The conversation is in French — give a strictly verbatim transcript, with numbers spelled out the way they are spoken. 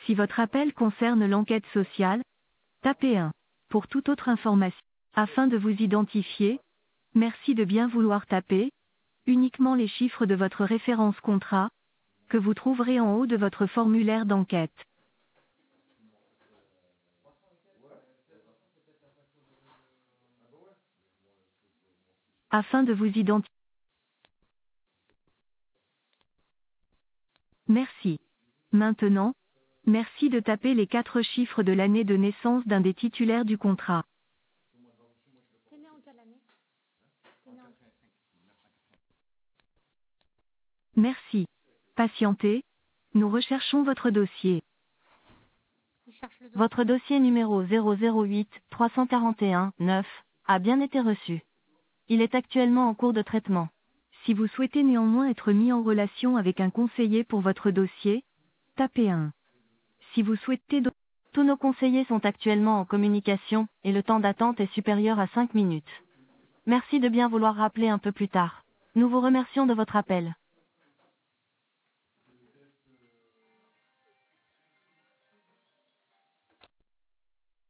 Si votre appel concerne l'enquête sociale, tapez un. Pour toute autre information, afin de vous identifier, merci de bien vouloir taper uniquement les chiffres de votre référence contrat, que vous trouverez en haut de votre formulaire d'enquête. Afin de vous identifier. Merci. Maintenant, merci de taper les quatre chiffres de l'année de naissance d'un des titulaires du contrat. T'es né en quelle année? T'es né en... Merci. Patientez, nous recherchons votre dossier. Il cherche le dossier. Votre dossier numéro zéro zéro huit trois cent quarante et un neuf a bien été reçu. Il est actuellement en cours de traitement. Si vous souhaitez néanmoins être mis en relation avec un conseiller pour votre dossier, tapez un. Si vous souhaitez... do- Tous nos conseillers sont actuellement en communication, et le temps d'attente est supérieur à cinq minutes. Merci de bien vouloir rappeler un peu plus tard. Nous vous remercions de votre appel.